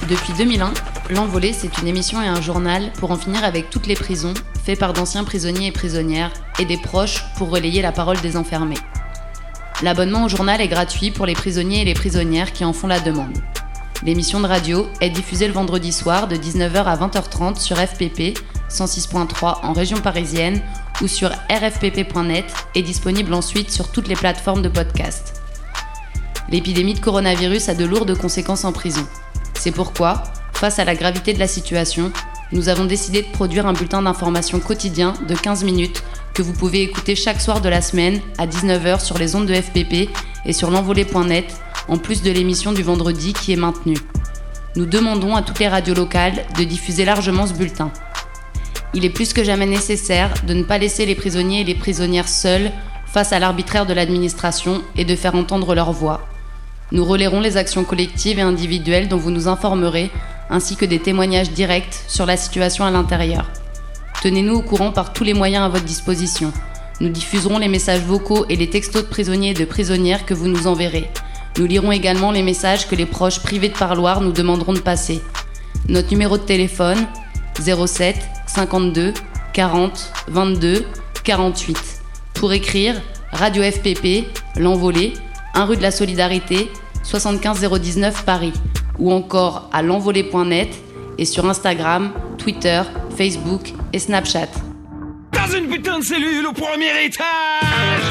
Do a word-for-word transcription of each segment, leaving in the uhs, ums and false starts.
Depuis deux mille un, L'Envolée, c'est une émission et un journal pour en finir avec toutes les prisons, fait par d'anciens prisonniers et prisonnières, et des proches pour relayer la parole des enfermés. L'abonnement au journal est gratuit pour les prisonniers et les prisonnières qui en font la demande. L'émission de radio est diffusée le vendredi soir de dix-neuf heures à vingt heures trente sur F P P cent six point trois en région parisienne ou sur r f p p point net et disponible ensuite sur toutes les plateformes de podcast. L'épidémie de coronavirus a de lourdes conséquences en prison. C'est pourquoi, face à la gravité de la situation, nous avons décidé de produire un bulletin d'information quotidien de quinze minutes que vous pouvez écouter chaque soir de la semaine à dix-neuf heures sur les ondes de F P P et sur l'envolée point net, en plus de l'émission du vendredi qui est maintenue. Nous demandons à toutes les radios locales de diffuser largement ce bulletin. Il est plus que jamais nécessaire de ne pas laisser les prisonniers et les prisonnières seuls face à l'arbitraire de l'administration et de faire entendre leur voix. Nous relayerons les actions collectives et individuelles dont vous nous informerez, ainsi que des témoignages directs sur la situation à l'intérieur. Tenez-nous au courant par tous les moyens à votre disposition. Nous diffuserons les messages vocaux et les textos de prisonniers et de prisonnières que vous nous enverrez. Nous lirons également les messages que les proches privés de parloir nous demanderont de passer. Notre numéro de téléphone, zéro sept cinquante-deux quarante vingt-deux quarante-huit. Pour écrire, Radio F P P, L'Envolée, un rue de la Solidarité, soixante-quinze zéro dix-neuf Paris, ou encore à l'envolée point net et sur Instagram, Twitter, Facebook et Snapchat. Dans une putain de cellule au premier étage,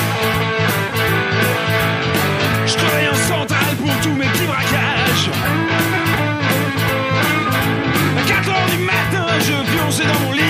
je travaille en centrale pour tous mes petits braquages. À quatre heures du matin, je pionçais dans mon lit.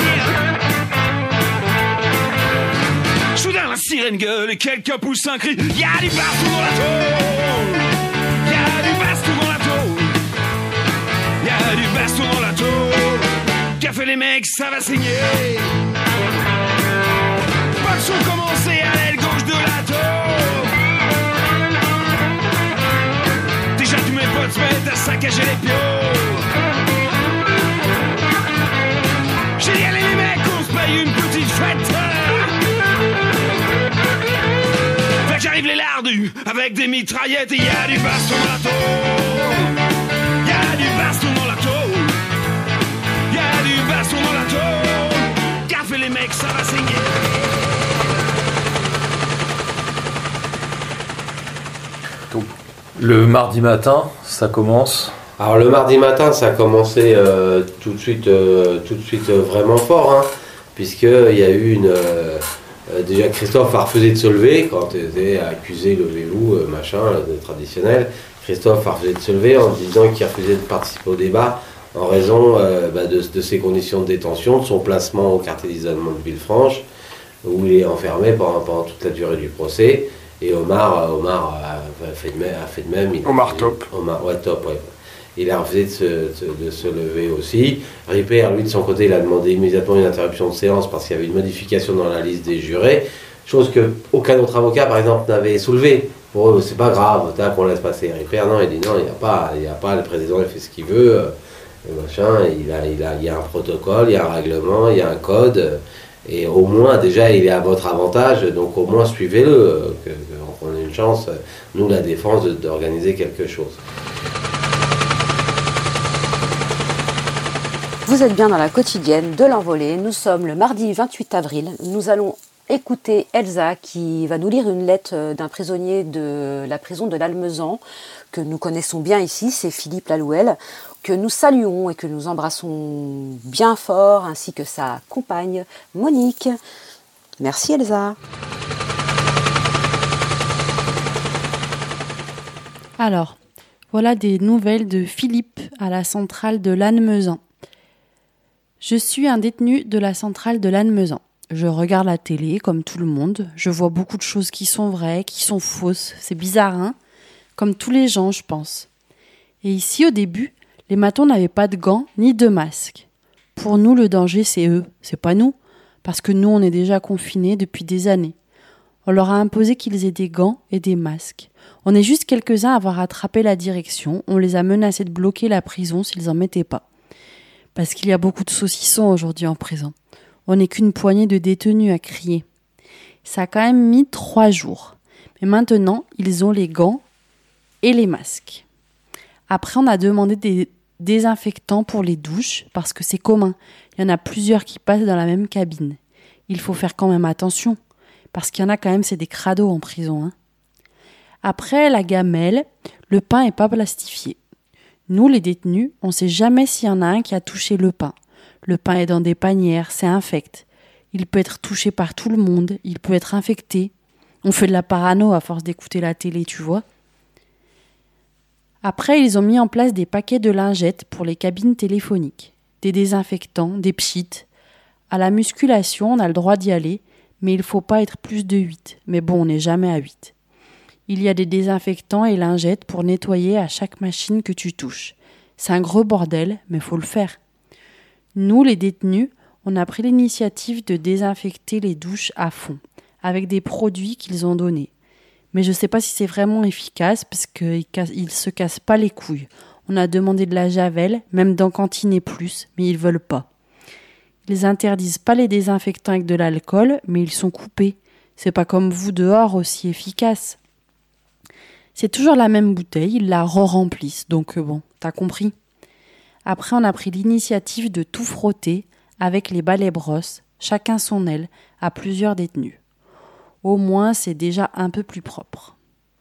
Soudain la sirène gueule et quelqu'un pousse un cri. Y'a du baston dans la tôle, y'a du baston dans la tôle, y'a du baston dans la tôle. Qu'a fait les mecs, ça va saigner. Pas de son commencé à l'aile gauche de la tôle. Déjà tous mes potes se mettent à saccager les pions. J'ai dit allez les mecs, on se paye une petite fête. Fait que j'arrive les lardus avec des mitraillettes et y'a du baston dans la tôle. Y'a du baston dans la tôle. Y'a du baston dans la tôle. Qu'a fait les mecs, ça va saigner. Donc, le mardi matin, ça commence. Alors le mardi matin, ça a commencé euh, tout de suite, euh, tout de suite euh, vraiment fort, hein, puisqu'il y a eu une... Euh, euh, déjà Christophe a refusé de se lever quand il était accusé, levez-vous, euh, machin, le traditionnel. Christophe a refusé de se lever en disant qu'il refusait de participer au débat en raison euh, bah, de, de ses conditions de détention, de son placement au quartier d'isolement de Villefranche, où il est enfermé pendant, pendant toute la durée du procès. Et Omar, Omar a, a, fait, de même, a fait de même. Il, Omar il, Top. Omar, ouais, Top, ouais. Il a refusé de se, de, de se lever aussi. Ripper, lui, de son côté, il a demandé immédiatement une interruption de séance parce qu'il y avait une modification dans la liste des jurés, chose qu'aucun autre avocat, par exemple, n'avait soulevé. Pour eux, c'est pas grave, qu'on laisse passer. Ripper, non, il dit non, il n'y a pas, il y a pas, le président il fait ce qu'il veut, euh, machin, il, a, il, a, il y a un protocole, il y a un règlement, il y a un code, euh, et au moins, déjà, il est à votre avantage, donc au moins, suivez-le, euh, que, qu'on ait une chance, nous, la défense, de, d'organiser quelque chose. Vous êtes bien dans la quotidienne de l'Envolée. Nous sommes le mardi vingt-huit avril. Nous allons écouter Elsa qui va nous lire une lettre d'un prisonnier de la prison de l'Almezan que nous connaissons bien ici, c'est Philippe Lalouel, que nous saluons et que nous embrassons bien fort, ainsi que sa compagne Monique. Merci Elsa. Alors, voilà des nouvelles de Philippe à la centrale de Lannemezan. Je suis un détenu de la centrale de Lannemezan. Je regarde la télé comme tout le monde. Je vois beaucoup de choses qui sont vraies, qui sont fausses. C'est bizarre, hein ? Comme tous les gens, je pense. Et ici, au début, les matons n'avaient pas de gants ni de masques. Pour nous, le danger, c'est eux, c'est pas nous. Parce que nous, on est déjà confinés depuis des années. On leur a imposé qu'ils aient des gants et des masques. On est juste quelques-uns à avoir attrapé la direction. On les a menacés de bloquer la prison s'ils en mettaient pas. Parce qu'il y a beaucoup de saucissons aujourd'hui en prison. On n'est qu'une poignée de détenus à crier. Ça a quand même mis trois jours. Mais maintenant, ils ont les gants et les masques. Après, on a demandé des désinfectants pour les douches parce que c'est commun. Il y en a plusieurs qui passent dans la même cabine. Il faut faire quand même attention parce qu'il y en a quand même, c'est des crados en prison. Hein. Après, la gamelle, le pain n'est pas plastifié. Nous, les détenus, on ne sait jamais s'il y en a un qui a touché le pain. Le pain est dans des panières, c'est infect. Il peut être touché par tout le monde, il peut être infecté. On fait de la parano à force d'écouter la télé, tu vois. Après, ils ont mis en place des paquets de lingettes pour les cabines téléphoniques, des désinfectants, des pchites. À la musculation, on a le droit d'y aller, mais il ne faut pas être plus de huit. Mais bon, on n'est jamais à huit. Il y a des désinfectants et lingettes pour nettoyer à chaque machine que tu touches. C'est un gros bordel, mais il faut le faire. Nous, les détenus, on a pris l'initiative de désinfecter les douches à fond, avec des produits qu'ils ont donnés. Mais je ne sais pas si c'est vraiment efficace, parce qu'ils ne se cassent pas les couilles. On a demandé de la javel, même dans Cantine et Plus, mais ils ne veulent pas. Ils interdisent pas les désinfectants avec de l'alcool, mais ils sont coupés. C'est pas comme vous dehors, aussi efficace. C'est toujours la même bouteille, ils la re-remplissent, donc bon, t'as compris. Après, on a pris l'initiative de tout frotter avec les balais brosses, chacun son aile, à plusieurs détenus. Au moins, c'est déjà un peu plus propre.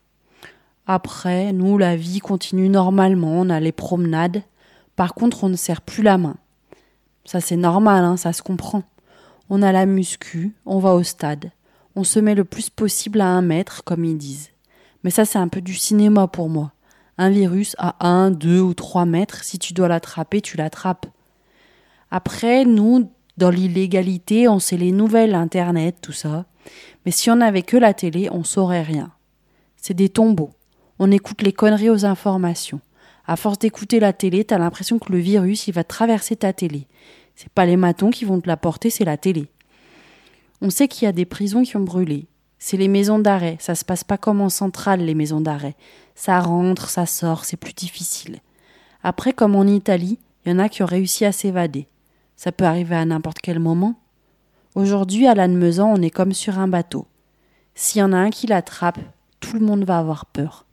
Après, nous, la vie continue normalement, on a les promenades. Par contre, on ne serre plus la main. Ça, c'est normal, hein, ça se comprend. On a la muscu, on va au stade. On se met le plus possible à un mètre, comme ils disent. Mais ça, c'est un peu du cinéma pour moi. Un virus à un, deux ou trois mètres, si tu dois l'attraper, tu l'attrapes. Après, nous, dans l'illégalité, on sait les nouvelles, Internet, tout ça. Mais si on n'avait que la télé, on saurait rien. C'est des tombeaux. On écoute les conneries aux informations. À force d'écouter la télé, t'as l'impression que le virus, il va traverser ta télé. C'est pas les matons qui vont te la porter, c'est la télé. On sait qu'il y a des prisons qui ont brûlé. C'est les maisons d'arrêt. Ça se passe pas comme en centrale, les maisons d'arrêt. Ça rentre, ça sort, c'est plus difficile. Après, comme en Italie, il y en a qui ont réussi à s'évader. Ça peut arriver à n'importe quel moment. Aujourd'hui, à Lannemezan, on est comme sur un bateau. S'il y en a un qui l'attrape, tout le monde va avoir peur.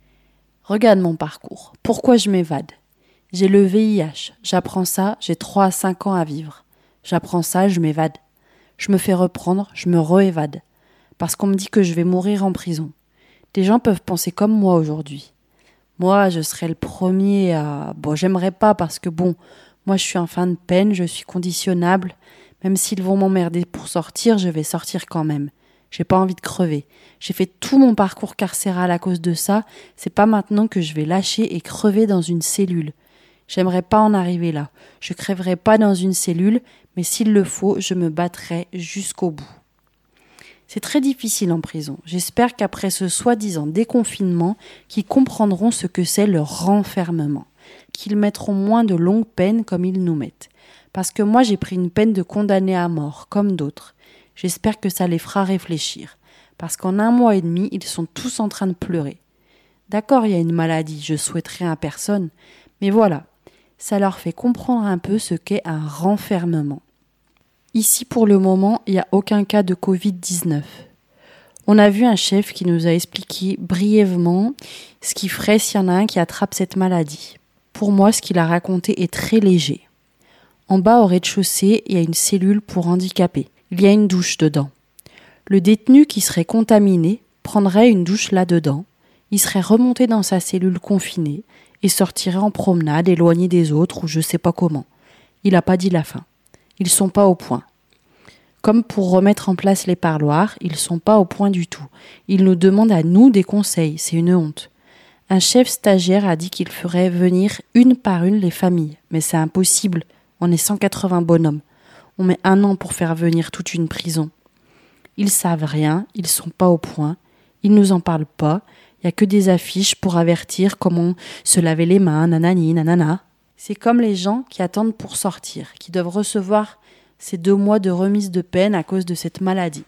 Regarde mon parcours. Pourquoi je m'évade ? J'ai le V I H. J'apprends ça, j'ai trois à cinq ans à vivre. J'apprends ça, je m'évade. Je me fais reprendre, je me re-évade. Parce qu'on me dit que je vais mourir en prison. Des gens peuvent penser comme moi aujourd'hui. Moi, je serais le premier à... Bon, j'aimerais pas parce que bon, moi je suis en fin de peine, je suis conditionnable. Même s'ils vont m'emmerder pour sortir, je vais sortir quand même. J'ai pas envie de crever. J'ai fait tout mon parcours carcéral à cause de ça. C'est pas maintenant que je vais lâcher et crever dans une cellule. J'aimerais pas en arriver là. Je crèverai pas dans une cellule, mais s'il le faut, je me battrai jusqu'au bout. C'est très difficile en prison. J'espère qu'après ce soi-disant déconfinement, qu'ils comprendront ce que c'est le renfermement. Qu'ils mettront moins de longues peines comme ils nous mettent. Parce que moi, j'ai pris une peine de condamné à mort, comme d'autres. J'espère que ça les fera réfléchir. Parce qu'en un mois et demi, ils sont tous en train de pleurer. D'accord, il y a une maladie, je souhaiterais à personne. Mais voilà, ça leur fait comprendre un peu ce qu'est un renfermement. Ici, pour le moment, il n'y a aucun cas de covid dix-neuf. On a vu un chef qui nous a expliqué brièvement ce qu'il ferait s'il y en a un qui attrape cette maladie. Pour moi, ce qu'il a raconté est très léger. En bas, au rez-de-chaussée, il y a une cellule pour handicapés. Il y a une douche dedans. Le détenu qui serait contaminé prendrait une douche là-dedans. Il serait remonté dans sa cellule confinée et sortirait en promenade, éloigné des autres ou je sais pas comment. Il n'a pas dit la fin. Ils sont pas au point. Comme pour remettre en place les parloirs, ils sont pas au point du tout. Ils nous demandent à nous des conseils, c'est une honte. Un chef stagiaire a dit qu'il ferait venir une par une les familles, mais c'est impossible, on est cent quatre-vingts bonhommes. On met un an pour faire venir toute une prison. Ils savent rien, ils sont pas au point, ils nous en parlent pas, il y a que des affiches pour avertir comment se laver les mains, nanani, nanana. C'est comme les gens qui attendent pour sortir, qui doivent recevoir ces deux mois de remise de peine à cause de cette maladie.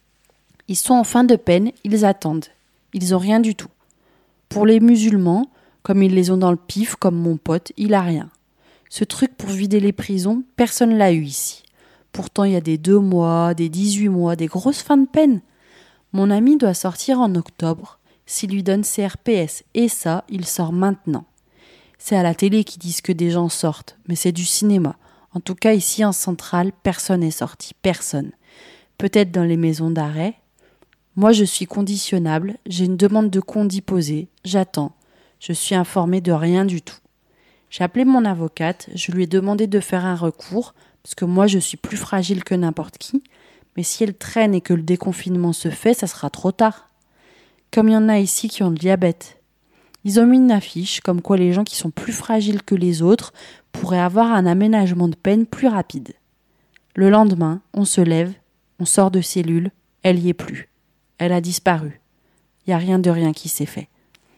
Ils sont en fin de peine, ils attendent. Ils ont rien du tout. Pour les musulmans, comme ils les ont dans le pif, comme mon pote, il a rien. Ce truc pour vider les prisons, personne l'a eu ici. Pourtant, il y a des deux mois, des dix-huit mois, des grosses fins de peine. Mon ami doit sortir en octobre. S'il lui donne C R P S et ça, il sort maintenant. C'est à la télé qu'ils disent que des gens sortent, mais c'est du cinéma. En tout cas, ici en centrale, personne n'est sorti, personne. Peut-être dans les maisons d'arrêt. Moi, je suis conditionnable, j'ai une demande de condi posée, j'attends. Je suis informée de rien du tout. J'ai appelé mon avocate, je lui ai demandé de faire un recours, parce que moi, je suis plus fragile que n'importe qui, mais si elle traîne et que le déconfinement se fait, ça sera trop tard. Comme il y en a ici qui ont le diabète. Ils ont mis une affiche comme quoi les gens qui sont plus fragiles que les autres pourraient avoir un aménagement de peine plus rapide. Le lendemain, on se lève, on sort de cellule, elle y est plus. Elle a disparu. Il n'y a rien de rien qui s'est fait.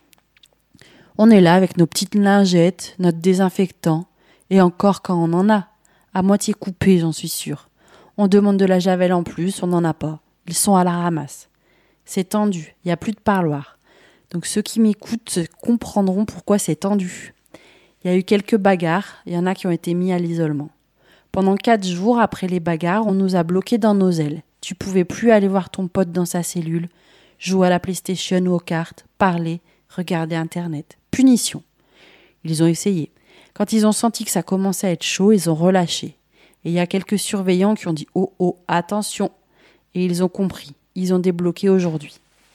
On est là avec nos petites lingettes, notre désinfectant, et encore quand on en a, à moitié coupé, j'en suis sûre. On demande de la javel en plus, on n'en a pas. Ils sont à la ramasse. C'est tendu, il n'y a plus de parloir. Donc ceux qui m'écoutent comprendront pourquoi c'est tendu. Il y a eu quelques bagarres, il y en a qui ont été mis à l'isolement. Pendant quatre jours après les bagarres, on nous a bloqués dans nos ailes. Tu pouvais plus aller voir ton pote dans sa cellule, jouer à la PlayStation ou aux cartes, parler, regarder Internet. Punition. Ils ont essayé. Quand ils ont senti que ça commençait à être chaud, ils ont relâché. Et il y a quelques surveillants qui ont dit « Oh, oh, attention !» Et ils ont compris. Ils ont débloqué aujourd'hui.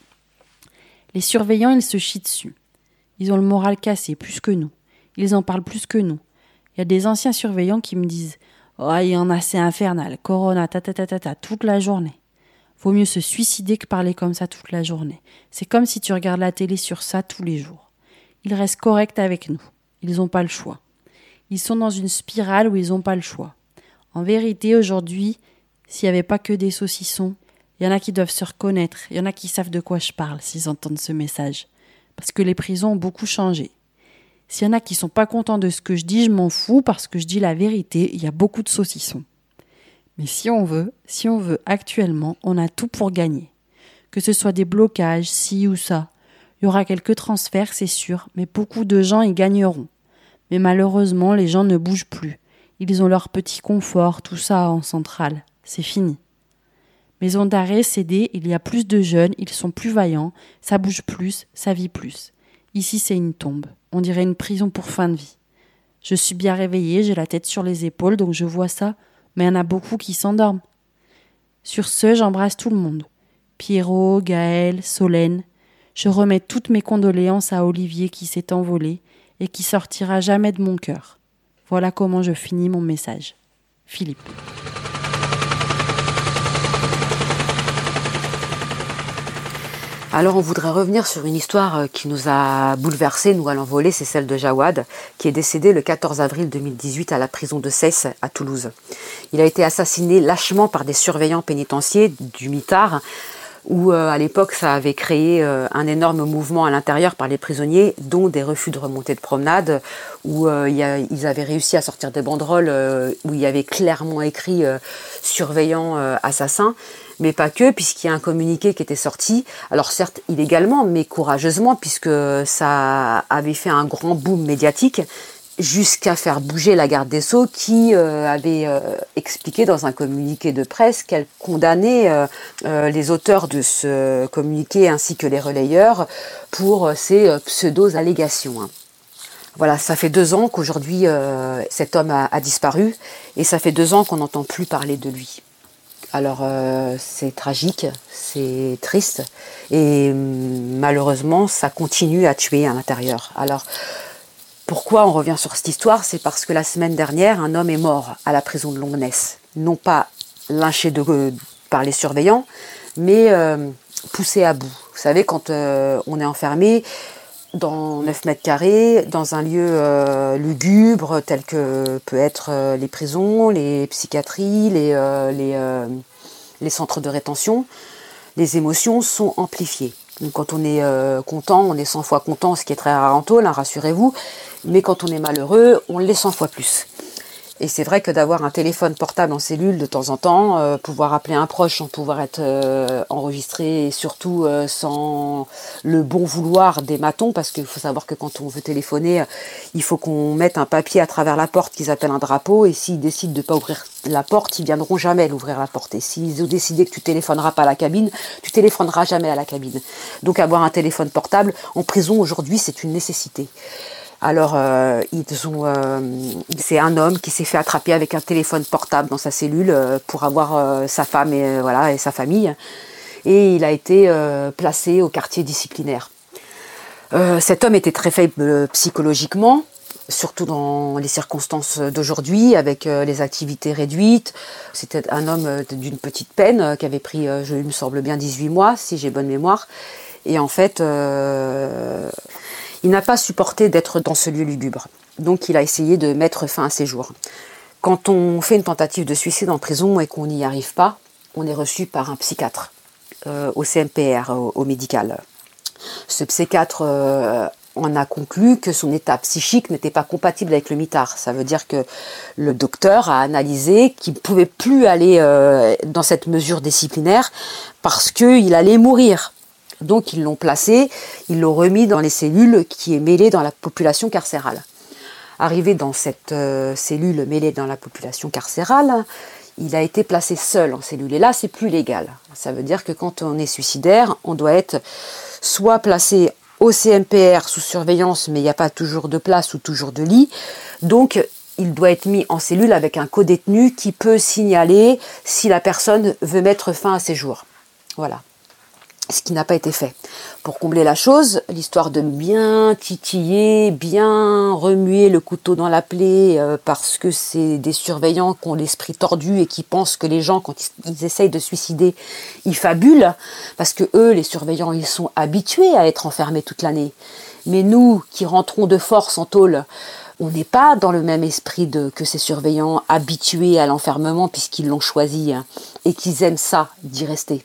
Les surveillants, ils se chient dessus. Ils ont le moral cassé, plus que nous. Ils en parlent plus que nous. Il y a des anciens surveillants qui me disent « Oh, il y en a, c'est infernal, corona, ta ta ta ta ta, toute la journée. » Vaut mieux se suicider que parler comme ça toute la journée. C'est comme si tu regardes la télé sur ça tous les jours. Ils restent corrects avec nous. Ils n'ont pas le choix. Ils sont dans une spirale où ils n'ont pas le choix. En vérité, aujourd'hui, s'il n'y avait pas que des saucissons, il y en a qui doivent se reconnaître, il y en a qui savent de quoi je parle s'ils entendent ce message. Parce que les prisons ont beaucoup changé. S'il y en a qui ne sont pas contents de ce que je dis, je m'en fous parce que je dis la vérité, il y a beaucoup de saucissons. Mais si on veut, si on veut actuellement, on a tout pour gagner. Que ce soit des blocages, ci ou ça. Il y aura quelques transferts, c'est sûr, mais beaucoup de gens y gagneront. Mais malheureusement, les gens ne bougent plus. Ils ont leur petit confort, tout ça en centrale. C'est fini. Maison d'arrêt, C D, il y a plus de jeunes, ils sont plus vaillants, ça bouge plus, ça vit plus. Ici, c'est une tombe. On dirait une prison pour fin de vie. Je suis bien réveillée, j'ai la tête sur les épaules, donc je vois ça, mais il y en a beaucoup qui s'endorment. Sur ce, j'embrasse tout le monde. Pierrot, Gaël, Solène. Je remets toutes mes condoléances à Olivier qui s'est envolé et qui sortira jamais de mon cœur. Voilà comment je finis mon message. Philippe. Alors on voudrait revenir sur une histoire qui nous a bouleversés, nous à l'envolée, c'est celle de Jawad, qui est décédé le quatorze avril deux mille dix-huit à la prison de Cesse à Toulouse. Il a été assassiné lâchement par des surveillants pénitentiaires du mitard, où euh, à l'époque ça avait créé euh, un énorme mouvement à l'intérieur par les prisonniers, dont des refus de remontée de promenade, où euh, y a, ils avaient réussi à sortir des banderoles euh, où il y avait clairement écrit euh, « surveillant euh, assassin ». Mais pas que, puisqu'il y a un communiqué qui était sorti, alors certes illégalement, mais courageusement, puisque ça avait fait un grand boom médiatique, jusqu'à faire bouger la garde des Sceaux, qui euh, avait euh, expliqué dans un communiqué de presse qu'elle condamnait euh, euh, les auteurs de ce communiqué, ainsi que les relayeurs, pour ces euh, pseudo-allégations. Hein. Voilà, ça fait deux ans qu'aujourd'hui euh, cet homme a, a disparu, et ça fait deux ans qu'on n'entend plus parler de lui. Alors euh, c'est tragique, c'est triste et malheureusement ça continue à tuer à l'intérieur. Alors pourquoi on revient sur cette histoire? C'est parce que la semaine dernière un homme est mort à la prison de Longness. Non pas lynché de, euh, par les surveillants, mais euh, poussé à bout. Vous savez, quand euh, on est enfermé dans neuf mètres carrés, dans un lieu euh, lugubre, tel que peut être euh, les prisons, les psychiatries, les, euh, les, euh, les centres de rétention, les émotions sont amplifiées. Donc quand on est euh, content, on est cent fois content, ce qui est très rare en tôle, hein, rassurez-vous, mais quand on est malheureux, on l'est cent fois plus. Et c'est vrai que d'avoir un téléphone portable en cellule de temps en temps, euh, pouvoir appeler un proche sans pouvoir être euh, enregistré, et surtout euh, sans le bon vouloir des matons, parce qu'il faut savoir que quand on veut téléphoner, il faut qu'on mette un papier à travers la porte qu'ils appellent un drapeau, et s'ils décident de ne pas ouvrir la porte, ils viendront jamais l'ouvrir la porte. Et s'ils ont décidé que tu téléphoneras pas à la cabine, tu téléphoneras jamais à la cabine. Donc avoir un téléphone portable en prison aujourd'hui, c'est une nécessité. Alors, euh, ils ont, euh, c'est un homme qui s'est fait attraper avec un téléphone portable dans sa cellule euh, pour avoir euh, sa femme et, euh, voilà, et sa famille. Et il a été euh, placé au quartier disciplinaire. Euh, cet homme était très faible psychologiquement, surtout dans les circonstances d'aujourd'hui, avec euh, les activités réduites. C'était un homme d'une petite peine euh, qui avait pris, euh, je, il me semble bien, dix-huit mois, si j'ai bonne mémoire. Et en fait... Euh, Il n'a pas supporté d'être dans ce lieu lugubre, donc il a essayé de mettre fin à ses jours. Quand on fait une tentative de suicide en prison et qu'on n'y arrive pas, on est reçu par un psychiatre euh, au C M P R, au, au médical. Ce psychiatre euh, en a conclu que son état psychique n'était pas compatible avec le mitard. Ça veut dire que le docteur a analysé qu'il ne pouvait plus aller euh, dans cette mesure disciplinaire parce qu'il allait mourir. Donc ils l'ont placé, ils l'ont remis dans les cellules qui est mêlée dans la population carcérale. Arrivé dans cette euh, cellule mêlée dans la population carcérale, il a été placé seul en cellule. Et là, c'est plus légal. Ça veut dire que quand on est suicidaire, on doit être soit placé au C M P R sous surveillance, mais il n'y a pas toujours de place ou toujours de lit. Donc, il doit être mis en cellule avec un codétenu qui peut signaler si la personne veut mettre fin à ses jours. Voilà. Ce qui n'a pas été fait. Pour combler la chose, l'histoire de bien titiller, bien remuer le couteau dans la plaie, euh, parce que c'est des surveillants qui ont l'esprit tordu et qui pensent que les gens, quand ils, ils essayent de suicider, ils fabulent, parce que eux, les surveillants, ils sont habitués à être enfermés toute l'année. Mais nous, qui rentrons de force en tôle, on n'est pas dans le même esprit de, que ces surveillants habitués à l'enfermement, puisqu'ils l'ont choisi, hein, et qu'ils aiment ça, d'y rester.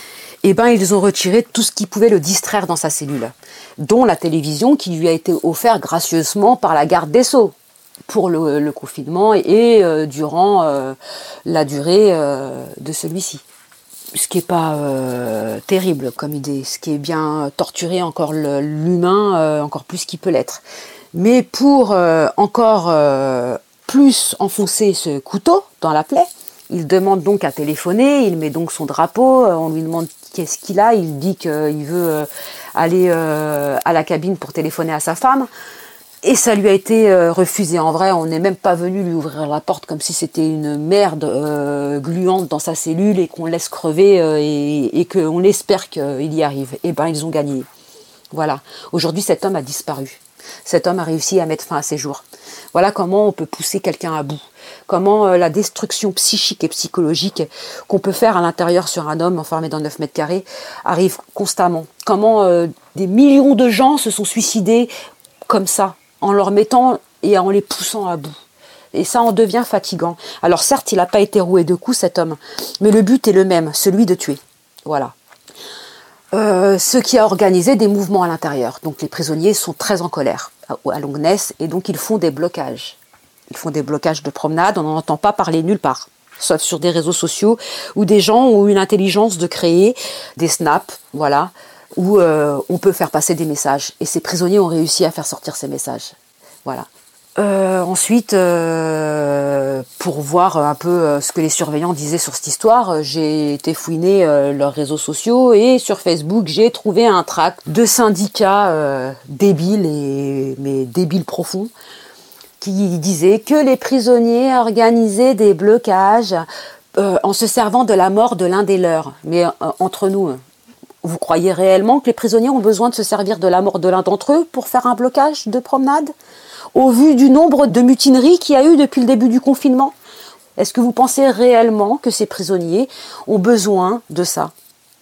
Eh ben, ils ont retiré tout ce qui pouvait le distraire dans sa cellule, dont la télévision qui lui a été offerte gracieusement par la garde des Sceaux pour le, le confinement et, et euh, durant euh, la durée euh, de celui-ci. Ce qui n'est pas euh, terrible comme idée, ce qui est bien torturer encore le, l'humain, euh, encore plus qu'il peut l'être. Mais pour euh, encore euh, plus enfoncer ce couteau dans la plaie, il demande donc à téléphoner, il met donc son drapeau, on lui demande qu'est-ce qu'il a, il dit qu'il veut aller à la cabine pour téléphoner à sa femme, et ça lui a été refusé. En vrai, on n'est même pas venu lui ouvrir la porte comme si c'était une merde euh, gluante dans sa cellule et qu'on laisse crever euh, et, et qu'on espère qu'il y arrive. Eh ben, ils ont gagné. Voilà. Aujourd'hui, cet homme a disparu. Cet homme a réussi à mettre fin à ses jours. Voilà comment on peut pousser quelqu'un à bout. Comment euh, la destruction psychique et psychologique qu'on peut faire à l'intérieur sur un homme enfermé dans neuf mètres carrés arrive constamment. Comment euh, des millions de gens se sont suicidés comme ça, en leur mettant et en les poussant à bout. Et ça en devient fatigant. Alors certes, il n'a pas été roué de coups, cet homme, mais le but est le même, celui de tuer. Voilà. Euh, ce qui a organisé des mouvements à l'intérieur. Donc les prisonniers sont très en colère à, à Longnes et donc ils font des blocages. Ils font des blocages de promenade, on n'en entend pas parler nulle part, sauf sur des réseaux sociaux où des gens ont eu l'intelligence de créer des snaps, voilà, où euh, on peut faire passer des messages. Et ces prisonniers ont réussi à faire sortir ces messages. Voilà. Euh, ensuite, euh, pour voir un peu ce que les surveillants disaient sur cette histoire, j'ai été fouiner euh, leurs réseaux sociaux et sur Facebook, j'ai trouvé un tract de syndicats euh, débiles, et, mais débiles profonds, qui disaient que les prisonniers organisaient des blocages euh, en se servant de la mort de l'un des leurs. Mais euh, entre nous, vous croyez réellement que les prisonniers ont besoin de se servir de la mort de l'un d'entre eux pour faire un blocage de promenade ? Au vu du nombre de mutineries qu'il y a eu depuis le début du confinement, est-ce que vous pensez réellement que ces prisonniers ont besoin de ça ?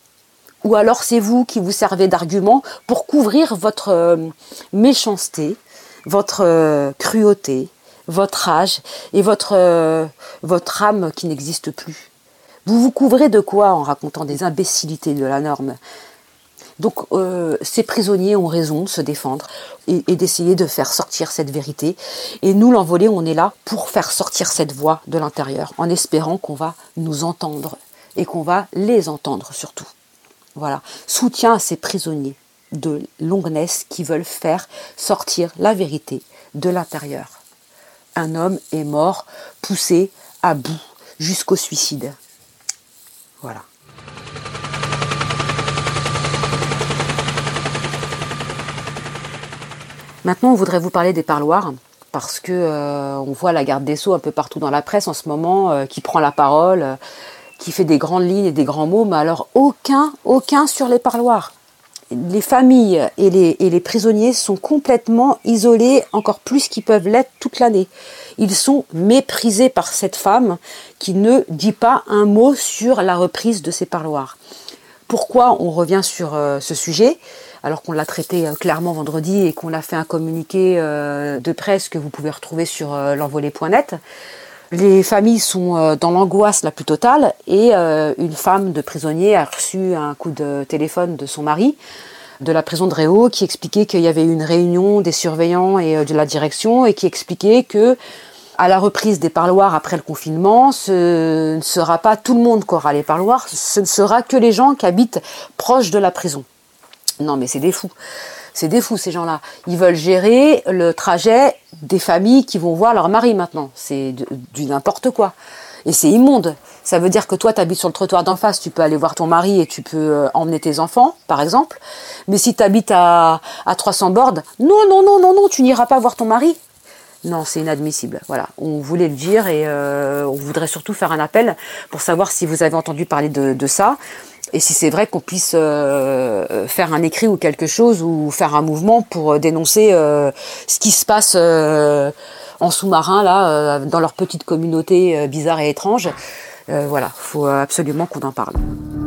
Ou alors c'est vous qui vous servez d'arguments pour couvrir votre euh, méchanceté, votre euh, cruauté, votre rage et votre, euh, votre âme qui n'existe plus. Vous vous couvrez de quoi en racontant des imbécilités de la norme ? Donc euh, ces prisonniers ont raison de se défendre et, et d'essayer de faire sortir cette vérité. Et nous, l'Envolée, on est là pour faire sortir cette voix de l'intérieur, en espérant qu'on va nous entendre et qu'on va les entendre surtout. Voilà. Soutien à ces prisonniers de Longnes qui veulent faire sortir la vérité de l'intérieur. Un homme est mort, poussé à bout, jusqu'au suicide. Voilà. Maintenant, on voudrait vous parler des parloirs, parce que euh, on voit la garde des Sceaux un peu partout dans la presse en ce moment, euh, qui prend la parole, euh, qui fait des grandes lignes et des grands mots, mais alors aucun, aucun sur les parloirs. Les familles et les, et les prisonniers sont complètement isolés, encore plus qu'ils peuvent l'être toute l'année. Ils sont méprisés par cette femme qui ne dit pas un mot sur la reprise de ces parloirs. Pourquoi on revient sur euh, ce sujet, alors qu'on l'a traité euh, clairement vendredi et qu'on a fait un communiqué euh, de presse que vous pouvez retrouver sur euh, l'envolée point net. Les familles sont euh, dans l'angoisse la plus totale et euh, une femme de prisonnier a reçu un coup de téléphone de son mari de la prison de Réau qui expliquait qu'il y avait eu une réunion des surveillants et euh, de la direction et qui expliquait que à la reprise des parloirs après le confinement, ce ne sera pas tout le monde qui aura les parloirs, ce ne sera que les gens qui habitent proches de la prison. Non mais c'est des fous, c'est des fous ces gens-là. Ils veulent gérer le trajet des familles qui vont voir leur mari maintenant. C'est du n'importe quoi. Et c'est immonde. Ça veut dire que toi, tu habites sur le trottoir d'en face, tu peux aller voir ton mari et tu peux emmener tes enfants, par exemple. Mais si tu habites à, à trois cents bornes, non, non, non, non, non, tu n'iras pas voir ton mari. Non, c'est inadmissible. Voilà, on voulait le dire et euh, on voudrait surtout faire un appel pour savoir si vous avez entendu parler de, de ça et si c'est vrai qu'on puisse euh, faire un écrit ou quelque chose ou faire un mouvement pour dénoncer euh, ce qui se passe euh, en sous-marin là, euh, dans leur petite communauté euh, bizarre et étrange. Euh, voilà, faut absolument qu'on en parle.